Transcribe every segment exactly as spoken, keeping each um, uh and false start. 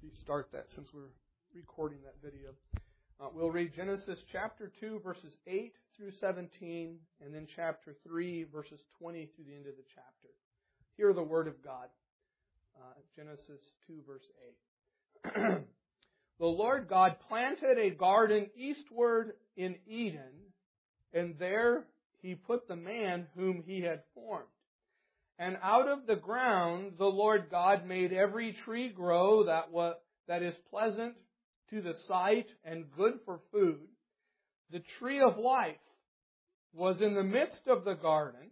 restart that since we're recording that video. Uh, we'll read Genesis chapter two, verses eight through seventeen, and then chapter three, verses twenty through the end of the chapter. Hear the word of God. Uh, Genesis two, verse eight. The Lord God planted a garden eastward in Eden, and there He put the man whom He had formed. And out of the ground the Lord God made every tree grow that was, that is pleasant to the sight and good for food. The tree of life was in the midst of the garden,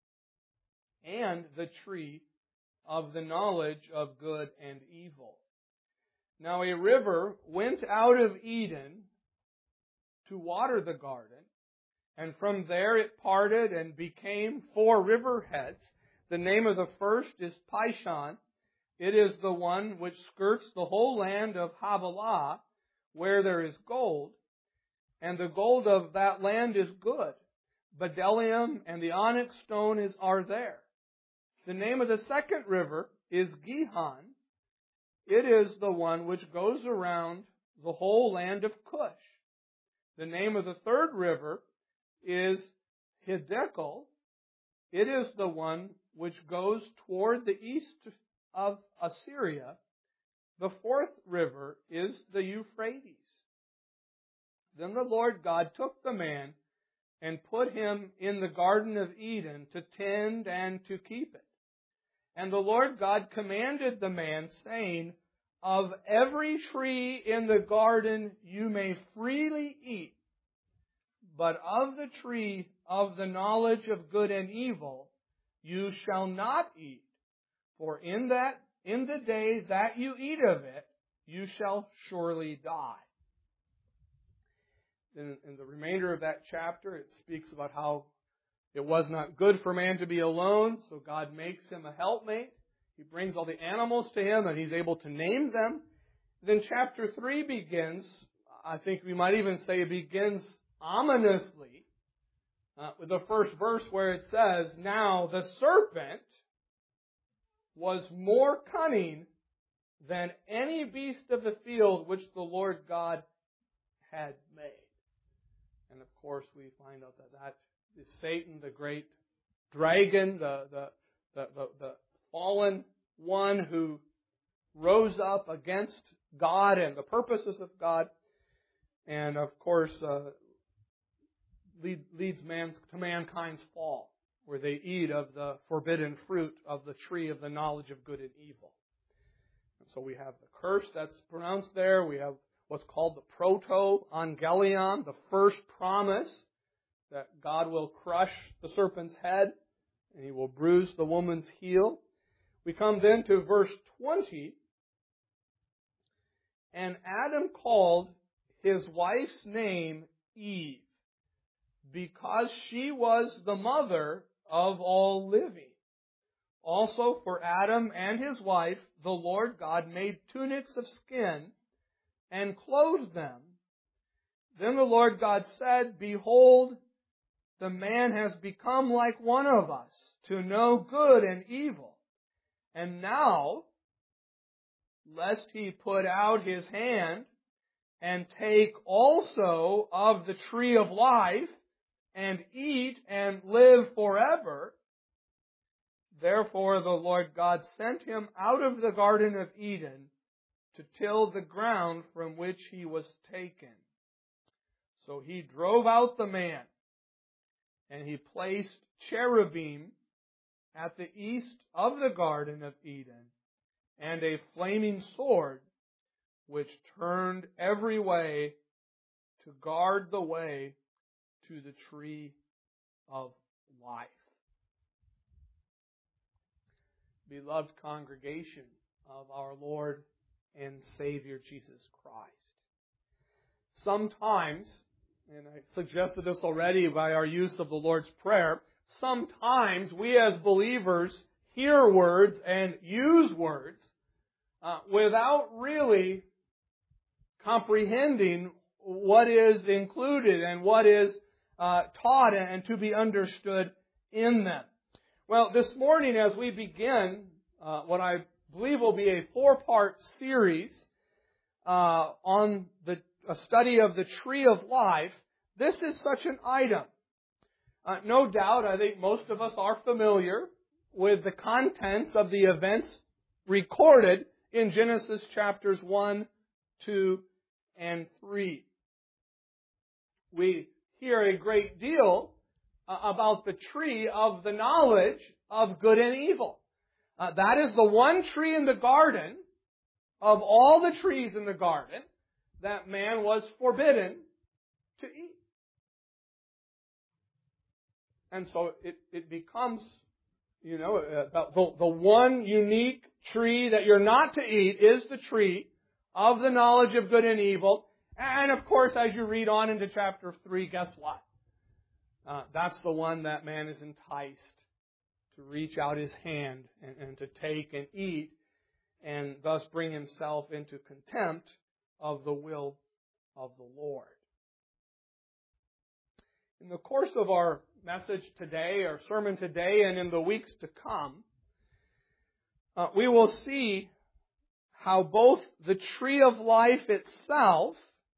and the tree of the knowledge of good and evil. Now a river went out of Eden to water the garden, and from there it parted and became four river heads. The name of the first is Pishon. It is the one which skirts the whole land of Havilah, where there is gold. And the gold of that land is good. Bdellium and the onyx stone is, are there. The name of the second river is Gihon. It is the one which goes around the whole land of Cush. The name of the third river is Hiddekel. It is the one which goes toward the east of Assyria. The fourth river is the Euphrates. Then the Lord God took the man and put him in the Garden of Eden to tend and to keep it. And the Lord God commanded the man, saying, Of every tree in the garden you may freely eat, but of the tree of the knowledge of good and evil you shall not eat, for in that in the day that you eat of it, you shall surely die. In, in the remainder of that chapter, it speaks about how it was not good for man to be alone, so God makes him a helpmate. He brings all the animals to him, and he's able to name them. Then chapter three begins, I think we might even say it begins ominously, uh, with the first verse where it says, Now the serpent was more cunning than any beast of the field which the Lord God had made. And of course we find out that that is Satan, the great dragon, the, the, the, the, the fallen one who rose up against God and the purposes of God. And of course uh, lead, leads man to mankind's fall, where they eat of the forbidden fruit of the tree of the knowledge of good and evil. And so we have the curse that's pronounced there. We have what's called the proto-angelion, the first promise that God will crush the serpent's head and He will bruise the woman's heel. We come then to verse twenty. And Adam called his wife's name Eve, because she was the mother of all living. Also for Adam and his wife, the Lord God made tunics of skin and clothed them. Then the Lord God said, Behold, the man has become like one of us, to know good and evil. And now, lest he put out his hand and take also of the tree of life and eat and live forever. Therefore the Lord God sent him out of the Garden of Eden to till the ground from which he was taken. So He drove out the man, and He placed cherubim at the east of the Garden of Eden, and a flaming sword which turned every way to guard the way to the tree of life. Beloved congregation of our Lord and Savior Jesus Christ. Sometimes, and I suggested this already by our use of the Lord's Prayer, sometimes we as believers hear words and use words uh, without really comprehending what is included and what is uh, taught and to be understood in them. Well, this morning as we begin uh, what I believe will be a four-part series uh, on the a study of the tree of life, this is such an item. Uh, no doubt, I think most of us are familiar with the contents of the events recorded in Genesis chapters one, two, and three. We hear a great deal uh, about the tree of the knowledge of good and evil. Uh, that is the one tree in the garden, of all the trees in the garden, that man was forbidden to eat. And so it, it becomes, you know, uh, the, the one unique tree that you're not to eat is the tree of the knowledge of good and evil. And of course, as you read on into chapter three, guess what? Uh, that's the one that man is enticed to reach out his hand and, and to take and eat, and thus bring himself into contempt of the will of the Lord. In the course of our message today, our sermon today, and in the weeks to come, uh, we will see how both the tree of life itself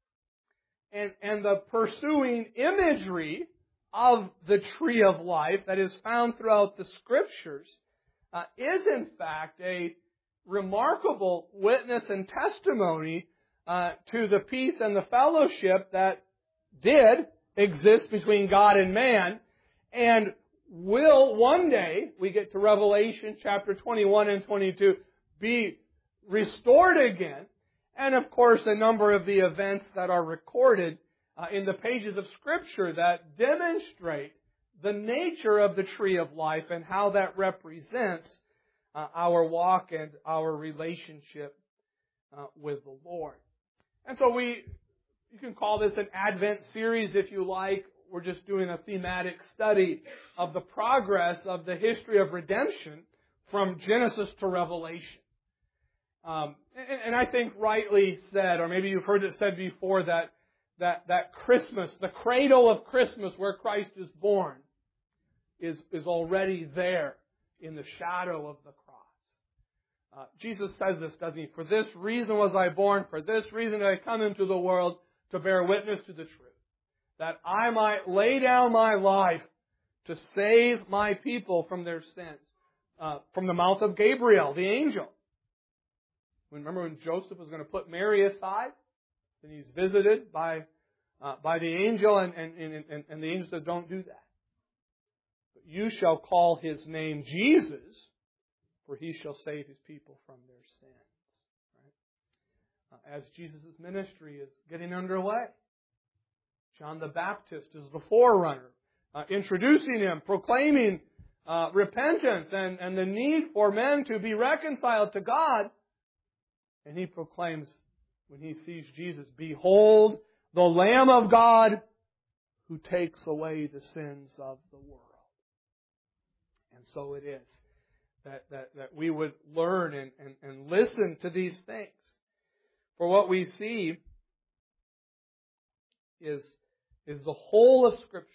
and, and the pursuing imagery of the tree of life that is found throughout the Scriptures uh, is in fact a remarkable witness and testimony uh, to the peace and the fellowship that did exist between God and man, and will one day, we get to Revelation chapter twenty-one and twenty-two, be restored again. And of course, a number of the events that are recorded uh, in the pages of Scripture that demonstrate the nature of the tree of life and how that represents uh, our walk and our relationship uh, with the Lord. And so we, you can call this an Advent series if you like. We're just doing a thematic study of the progress of the history of redemption from Genesis to Revelation. Um, and, and I think rightly said, or maybe you've heard it said before, that, that, that Christmas, the cradle of Christmas where Christ is born, is, is already there in the shadow of the cross. Uh, Jesus says this, doesn't he? For this reason was I born, for this reason did I come into the world, to bear witness to the truth, that I might lay down my life to save my people from their sins. Uh, from the mouth of Gabriel, the angel. Remember when Joseph was going to put Mary aside? And he's visited by uh, by the angel, and, and, and, and the angel said, don't do that. But you shall call his name Jesus, for he shall save his people from their sins. Right? Uh, as Jesus' ministry is getting underway, John the Baptist is the forerunner, uh, introducing him, proclaiming uh, repentance and, and the need for men to be reconciled to God. And he proclaims, when he sees Jesus, behold, the Lamb of God who takes away the sins of the world. And so it is that, that, that we would learn and, and, and listen to these things. For what we see is, is the whole of Scripture.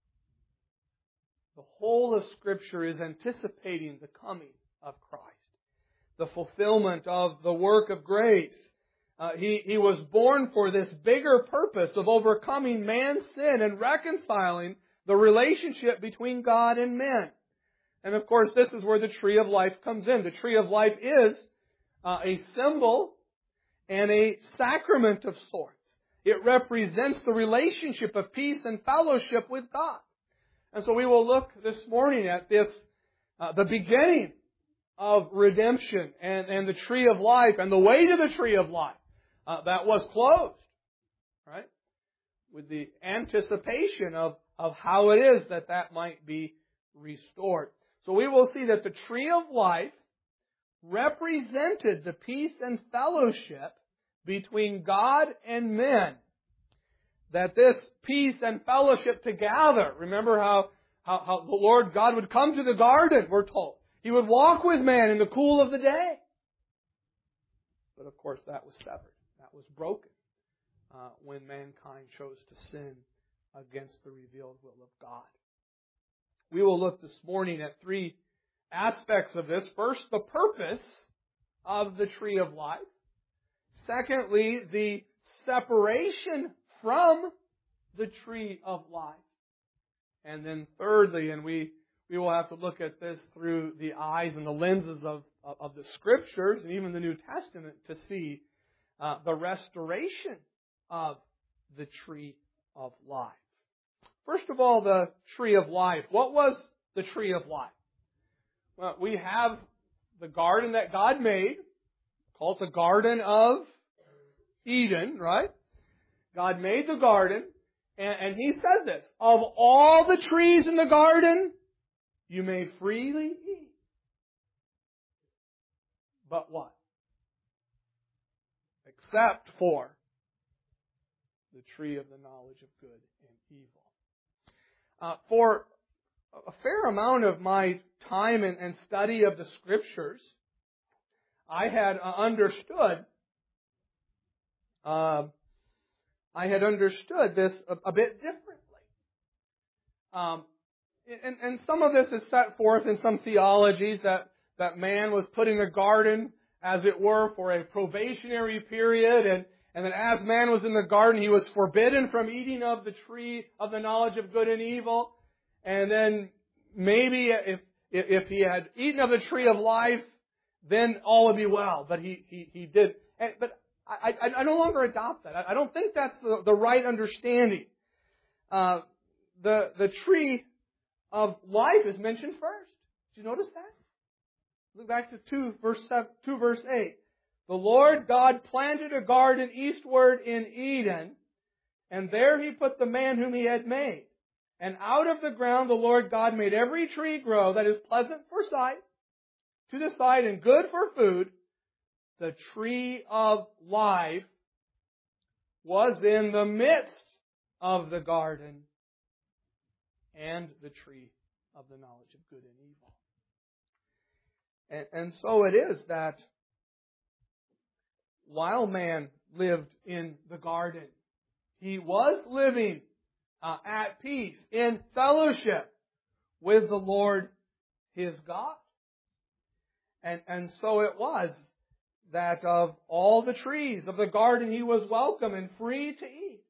The whole of Scripture is anticipating the coming of Christ, the fulfillment of the work of grace. Uh, he, he was born for this bigger purpose of overcoming man's sin and reconciling the relationship between God and men. And of course, this is where the tree of life comes in. The tree of life is uh, a symbol and a sacrament of sorts. It represents the relationship of peace and fellowship with God. And so we will look this morning at this, uh, the beginning of redemption and, and the tree of life and the way to the tree of life uh, that was closed, right? With the anticipation of, of how it is that that might be restored. So we will see that the tree of life represented the peace and fellowship between God and men. That this peace and fellowship together, remember how, how, how the Lord God would come to the garden, we're told. He would walk with man in the cool of the day. But of course that was severed. That was broken uh, when mankind chose to sin against the revealed will of God. We will look this morning at three aspects of this. First, the purpose of the tree of life. Secondly, the separation from the tree of life. And then thirdly, and we, we will have to look at this through the eyes and the lenses of, of, of the Scriptures and even the New Testament to see uh, the restoration of the tree of life. First of all, the tree of life. What was the tree of life? Well, we have the garden that God made, called the Garden of Eden, right? God made the garden, and, and He says this, of all the trees in the garden, you may freely eat. But what? Except for the tree of the knowledge of good and evil. Uh, for a fair amount of my time and, and study of the Scriptures, I had uh, understood, uh, I had understood this a, a bit differently. Um, and, and some of this is set forth in some theologies that, that man was put in a garden, as it were, for a probationary period, and, and that as man was in the garden, he was forbidden from eating of the tree of the knowledge of good and evil. And then maybe if if he had eaten of the tree of life, then all would be well. But he he, he did. And, but I, I I no longer adopt that. I, I don't think that's the, the right understanding. Uh, the the tree of life is mentioned first. Did you notice that? Look back to two verse seven, two verse eight. The Lord God planted a garden eastward in Eden, and there He put the man whom He had made. And out of the ground the Lord God made every tree grow that is pleasant for sight, to the sight, and good for food. The tree of life was in the midst of the garden, and the tree of the knowledge of good and evil. And, and so it is that while man lived in the garden, he was living uh, at peace, in fellowship with the Lord his God. And, and so it was that of all the trees of the garden he was welcome and free to eat.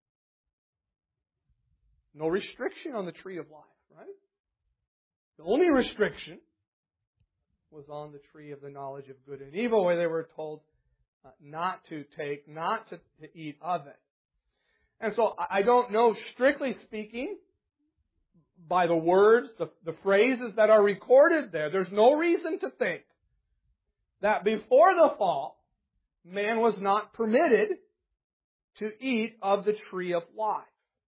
No restriction on the tree of life, right? The only restriction was on the tree of the knowledge of good and evil, where they were told uh, not to take, not to, to eat of it. And so I don't know, strictly speaking, by the words, the, the phrases that are recorded there, there's no reason to think that before the fall, man was not permitted to eat of the tree of life.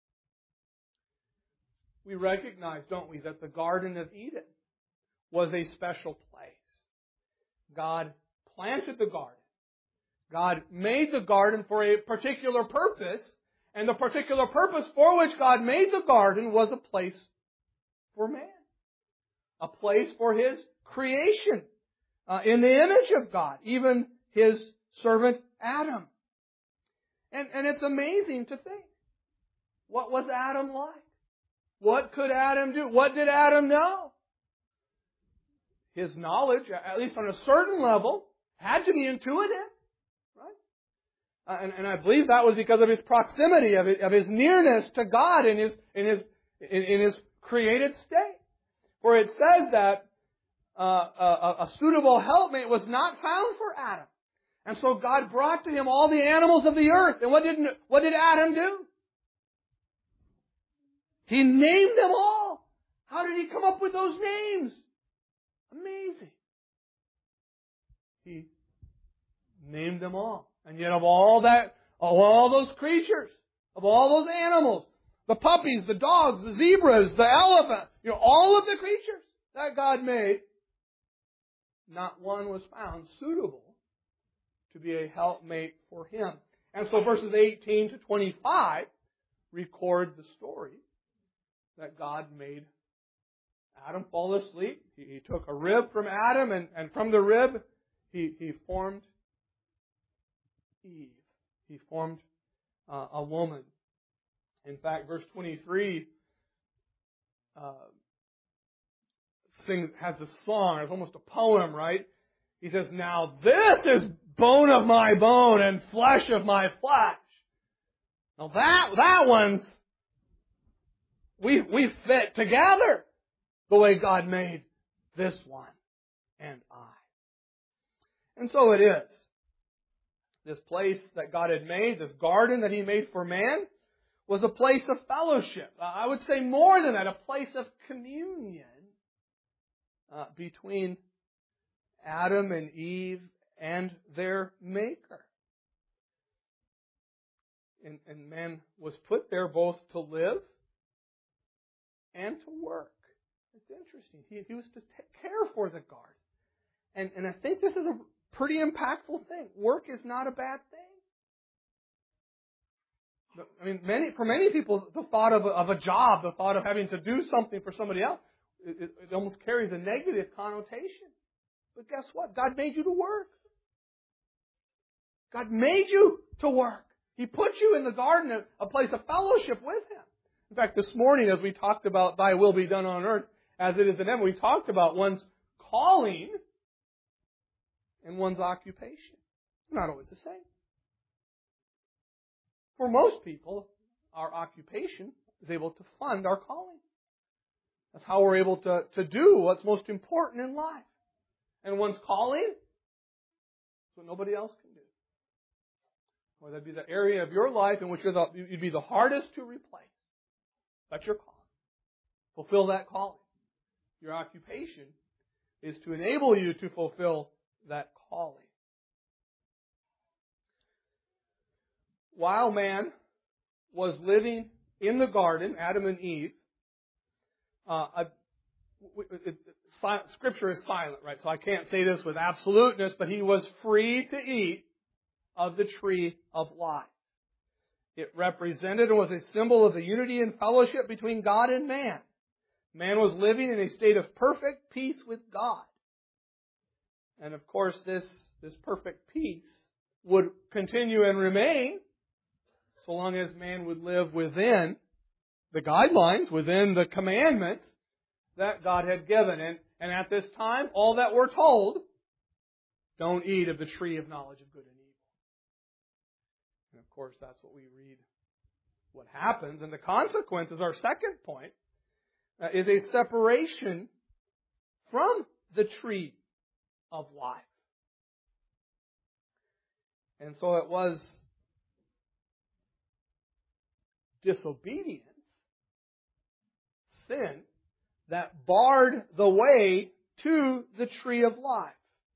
We recognize, don't we, that the Garden of Eden was a special place. God planted the garden. God made the garden for a particular purpose, and the particular purpose for which God made the garden was a place for man. A place for His creation uh, in the image of God, even His servant Adam. And, and it's amazing to think. What was Adam like? What could Adam do? What did Adam know? His knowledge, at least on a certain level, had to be intuitive. Uh, and, and I believe that was because of his proximity, of his, of his nearness to God in his in his in, in his created state. For it says that uh, a, a suitable helpmate was not found for Adam, and so God brought to him all the animals of the earth. And what did what did Adam do? He named them all. How did he come up with those names? Amazing. He named them all. And yet of all that, of all those creatures, of all those animals, the puppies, the dogs, the zebras, the elephant, you know, all of the creatures that God made, not one was found suitable to be a helpmate for him. And so verses eighteen to twenty-five record the story that God made Adam fall asleep. He, he took a rib from Adam, and, and from the rib he, he formed Eve. He formed uh, a woman. In fact, verse twenty-three uh, sings, has a song. It's almost a poem, right? He says, now this is bone of my bone and flesh of my flesh. Now that, that one's, we, we fit together the way God made this one and I. And so it is. This place that God had made, this garden that He made for man, was a place of fellowship. I would say more than that, a place of communion uh, between Adam and Eve and their Maker. And, and man was put there both to live and to work. It's interesting. He, he was to take care for the garden. And, and I think this is a pretty impactful thing. Work is not a bad thing. I mean, many for many people, the thought of a, of a job, the thought of having to do something for somebody else, it, it almost carries a negative connotation. But guess what? God made you to work. God made you to work. He put you in the garden, a place of fellowship with Him. In fact, this morning, as we talked about Thy will be done on earth as it is in heaven, we talked about one's calling and one's occupation. They're not always the same. For most people, our occupation is able to fund our calling. That's how we're able to, to do what's most important in life. And one's calling is what nobody else can do. Or that'd be the area of your life in which you're the, you'd be the hardest to replace. That's your calling. Fulfill that calling. Your occupation is to enable you to fulfill that calling. While man was living in the garden, Adam and Eve, uh, a, it, it, Scripture is silent, right? So I can't say this with absoluteness, but he was free to eat of the tree of life. It represented and was a symbol of the unity and fellowship between God and man. Man was living in a state of perfect peace with God. And of course, this, this perfect peace would continue and remain so long as man would live within the guidelines, within the commandments that God had given. And, and at this time, all that we're told, don't eat of the tree of knowledge of good and evil. And of course, that's what we read, what happens. And the consequence is our second point, uh, is a separation from the tree of life. And so it was disobedience, sin, that barred the way to the tree of life.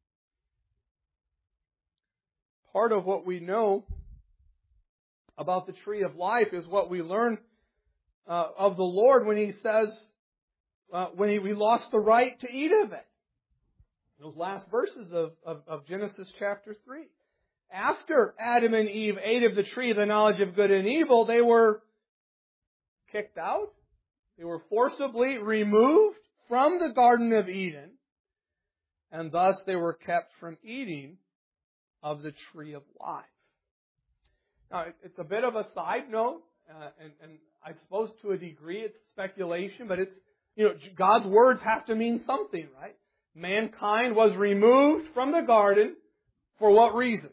Part of what we know about the tree of life is what we learn uh, of the Lord when He says, uh, when he, we lost the right to eat of it. Those last verses of, of, of Genesis chapter three. After Adam and Eve ate of the tree of the knowledge of good and evil, they were kicked out. They were forcibly removed from the Garden of Eden. And thus they were kept from eating of the tree of life. Now, it's a bit of a side note, uh, and, and I suppose to a degree it's speculation, but it's, you know, God's words have to mean something, right? Mankind was removed from the garden for what reason?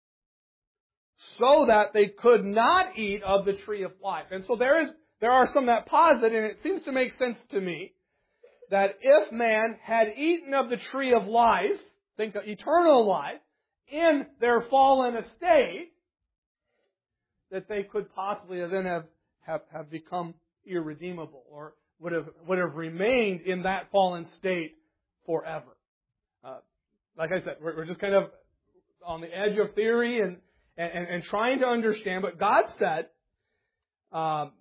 So that they could not eat of the tree of life. And so there is, there are some that posit, and it seems to make sense to me, that if man had eaten of the tree of life, think of eternal life, in their fallen estate, that they could possibly then have, have, have become irredeemable, or would have, would have remained in that fallen state forever. Uh, like I said, we're, we're just kind of on the edge of theory and, and, and trying to understand. But God said, um,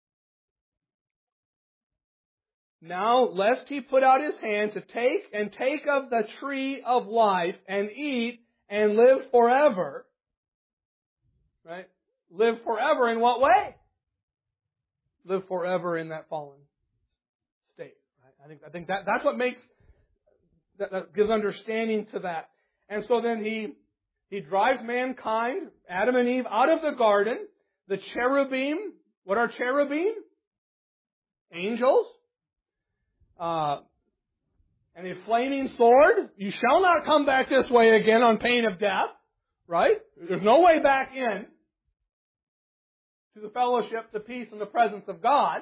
now lest he put out his hand to take and take of the tree of life and eat and live forever. Right? Live forever in what way? Live forever in that fallen state. Right? I think I think that that's what makes that, that gives understanding to that. And so then he he drives mankind, Adam and Eve, out of the garden. The cherubim, what are cherubim? Angels. Uh, and a flaming sword. You shall not come back this way again on pain of death. Right? There's no way back in to the fellowship, the peace, and the presence of God.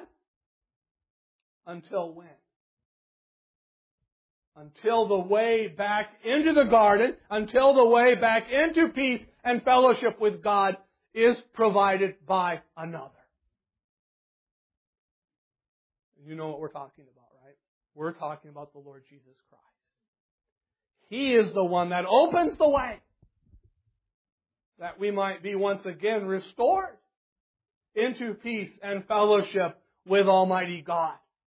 Until when? Until the way back into the garden, until the way back into peace and fellowship with God is provided by another. You know what we're talking about, right? We're talking about the Lord Jesus Christ. He is the one that opens the way that we might be once again restored into peace and fellowship with Almighty God.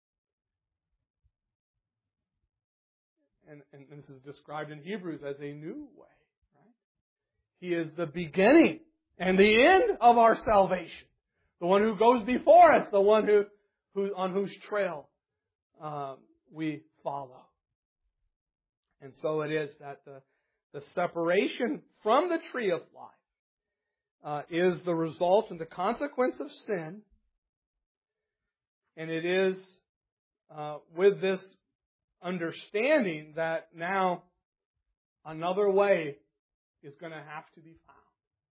And, and this is described in Hebrews as a new way. Right? He is the beginning and the end of our salvation. The one who goes before us, the one who, who on whose trail um, we follow. And so it is that the, the separation from the tree of life uh, is the result and the consequence of sin. And it is uh, with this understanding that now another way is going to have to be found.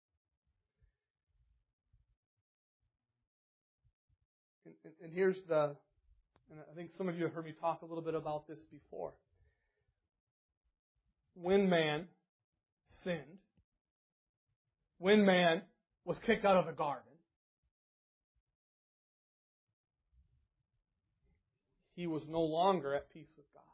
And, and, and here's the, and I think some of you have heard me talk a little bit about this before. When man sinned, when man was kicked out of the garden, he was no longer at peace with God.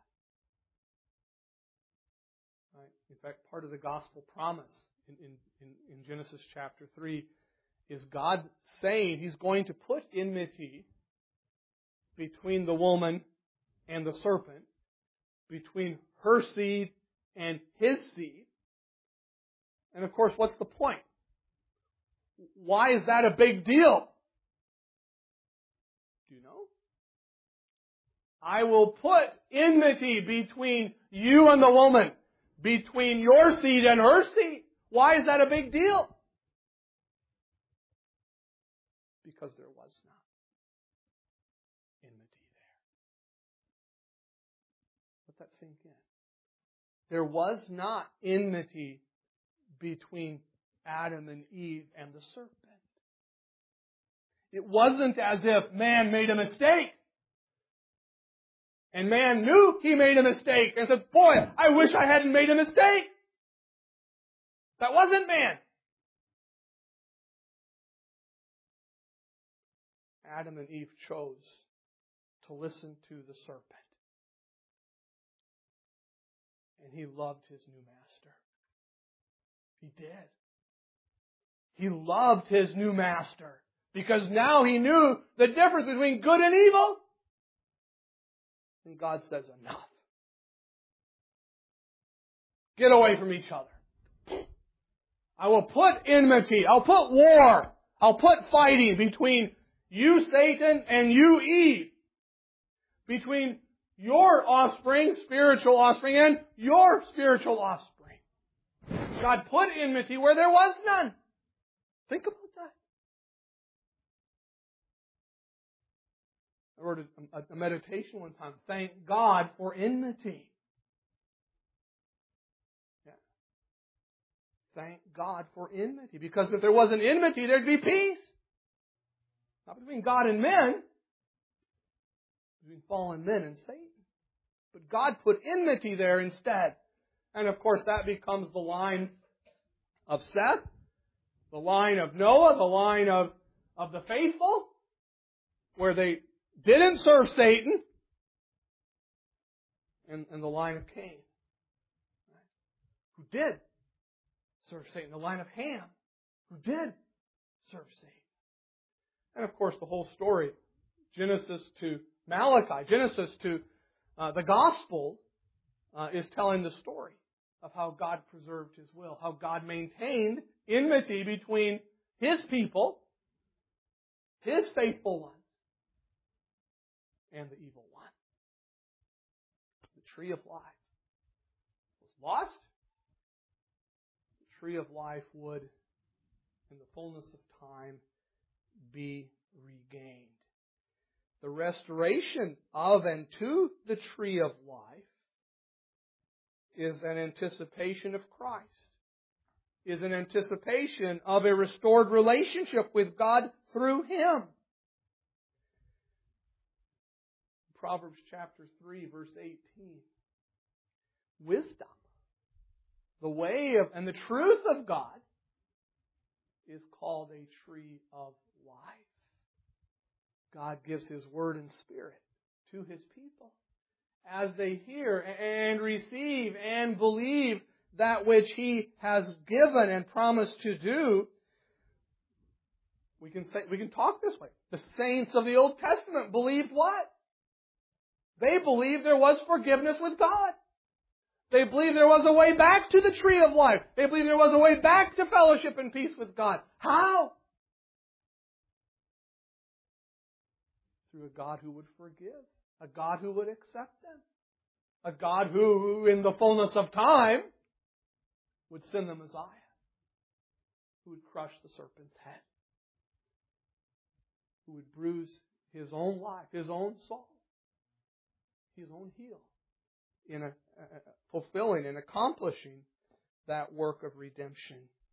Right? In fact, part of the gospel promise in, in, in, in Genesis chapter three is God saying He's going to put enmity between the woman and the serpent, between her seed and his seed. And of course, what's the point? Why is that a big deal? Do you know? I will put enmity between you and the woman, between your seed and her seed. Why is that a big deal? Because there was not enmity there. Let that sink in. There was not enmity between Adam and Eve and the serpent. It wasn't as if man made a mistake. And man knew he made a mistake and said, boy, I wish I hadn't made a mistake. That wasn't man. Adam and Eve chose to listen to the serpent. And he loved his new master. He did. He loved his new master because now he knew the difference between good and evil. And God says, enough. Get away from each other. I will put enmity. I'll put war. I'll put fighting between you, Satan, and you, Eve. Between your offspring, spiritual offspring, and your spiritual offspring. God put enmity where there was none. Think about that. I wrote a, a, a meditation one time. Thank God for enmity. Yeah. Thank God for enmity. Because if there wasn't enmity, there'd be peace. Not between God and men. Between fallen men and Satan. But God put enmity there instead. And of course that becomes the line of Seth, the line of Noah, the line of, of the faithful, where they didn't serve Satan, and, and the line of Cain, right, who did serve Satan, the line of Ham, who did serve Satan. And of course the whole story, Genesis to Malachi, Genesis to uh, the Gospel, uh, is telling the story of how God preserved His will, how God maintained enmity between His people, His faithful ones, and the evil one. The tree of life was lost. The tree of life would, in the fullness of time, be regained. The restoration of and to the tree of life is an anticipation of Christ, is an anticipation of a restored relationship with God through Him. Proverbs chapter three, verse eighteen. Wisdom, the way of and the truth of God, is called a tree of life. God gives His Word and Spirit to His people as they hear and receive and believe that which He has given and promised to do. We can say, we can talk this way. The saints of the Old Testament believed what? They believed there was forgiveness with God. They believed there was a way back to the tree of life. They believed there was a way back to fellowship and peace with God. How? Through a God who would forgive. A God who would accept them. A God who, in the fullness of time, would send the Messiah. Who would crush the serpent's head. Who would bruise His own life, His own soul, His own heel. In a, a, fulfilling and accomplishing that work of redemption.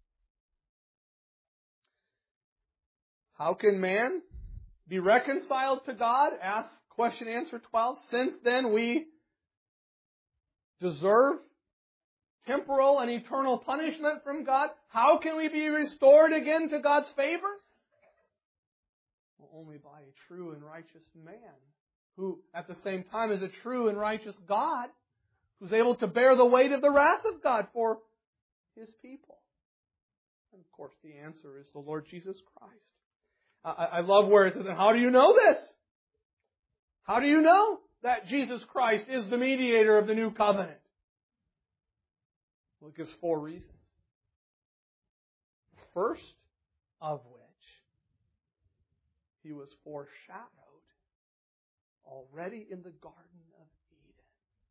How can man be reconciled to God? Ask question answer twelve. Since then we deserve temporal and eternal punishment from God, how can we be restored again to God's favor? Well, only by a true and righteous man, who at the same time is a true and righteous God, who's able to bear the weight of the wrath of God for His people. And of course the answer is the Lord Jesus Christ. I, I love where it says, how do you know this? How do you know that Jesus Christ is the mediator of the new covenant? Well, it gives four reasons. First of which, He was foreshadowed already in the Garden of Eden.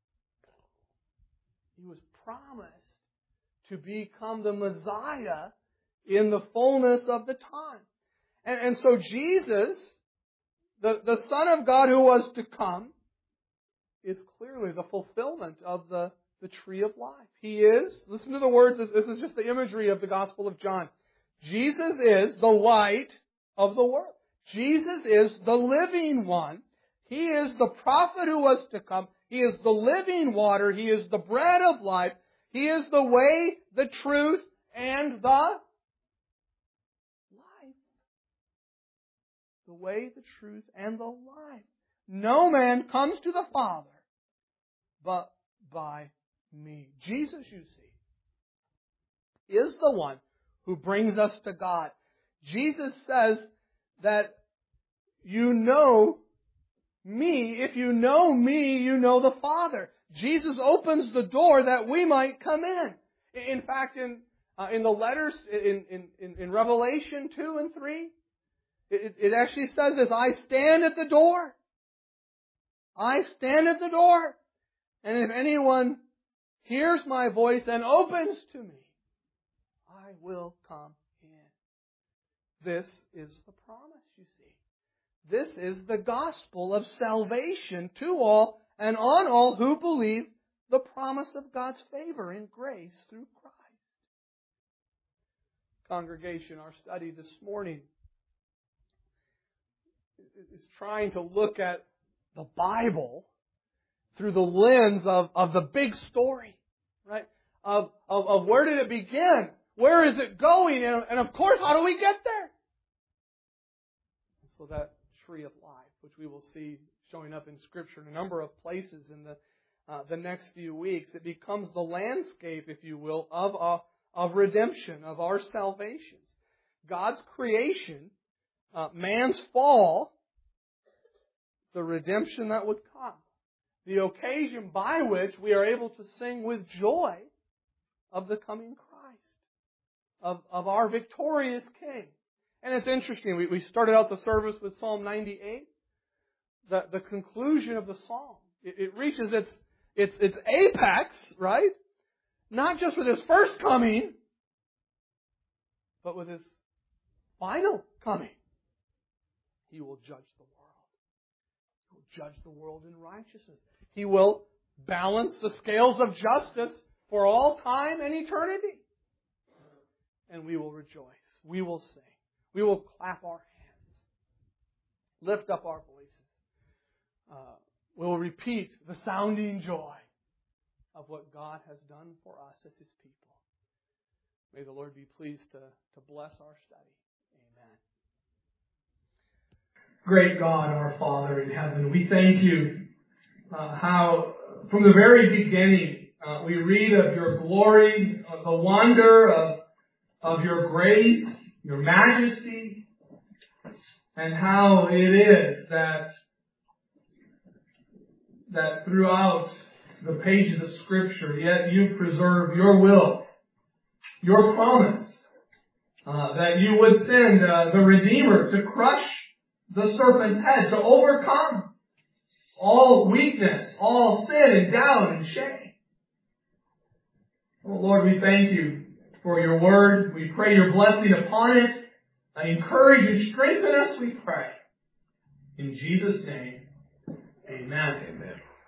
He was promised to become the Messiah in the fullness of the time. And, and so Jesus, the, the Son of God who was to come, is clearly the fulfillment of the, the tree of life. He is, listen to the words, this, this is just the imagery of the Gospel of John. Jesus is the light of the world. Jesus is the living one. He is the prophet who was to come. He is the living water. He is the bread of life. He is the way, the truth, and the life. The way, the truth, and the life. No man comes to the Father but by me. Jesus, you see, is the one who brings us to God. Jesus says that you know me. If you know me, you know the Father. Jesus opens the door that we might come in. In fact, in uh, in the letters in, in, in Revelation two and three, it, it actually says this, I stand at the door. I stand at the door. And if anyone hears my voice and opens to me, I will come in. This is the promise, you see. This is the gospel of salvation to all and on all who believe the promise of God's favor and grace through Christ. Congregation, our study this morning is trying to look at the Bible through the lens of, of the big story, right? Of, of, of where did it begin? Where is it going? And, and of course, how do we get there? So that tree of life, which we will see showing up in Scripture in a number of places in the uh, the next few weeks, it becomes the landscape, if you will, of uh, of redemption, of our salvation. God's creation, uh, man's fall, the redemption that would come. The occasion by which we are able to sing with joy of the coming Christ, of, of our victorious King. And it's interesting, we, we started out the service with Psalm ninety-eight. The, the conclusion of the psalm, it, it reaches its, its, its apex, right? Not just with His first coming, but with His final coming. He will judge the world. He will judge the world in righteousness. He will balance the scales of justice for all time and eternity. And we will rejoice. We will sing. We will clap our hands. Lift up our voices. Uh, we will repeat the sounding joy of what God has done for us as His people. May the Lord be pleased to, to bless our study. Amen. Great God, our Father in heaven, we thank You uh, how from the very beginning uh, we read of Your glory, of the wonder of, of Your grace, Your majesty, and how it is that, that throughout the pages of Scripture, yet You preserve Your will, Your promise, uh, that You would send uh, the Redeemer to crush the serpent's head, to overcome all weakness, all sin and doubt and shame. Oh Lord, we thank You for Your word. We pray Your blessing upon it. I encourage and strengthen us, we pray. In Jesus' name, amen. Amen.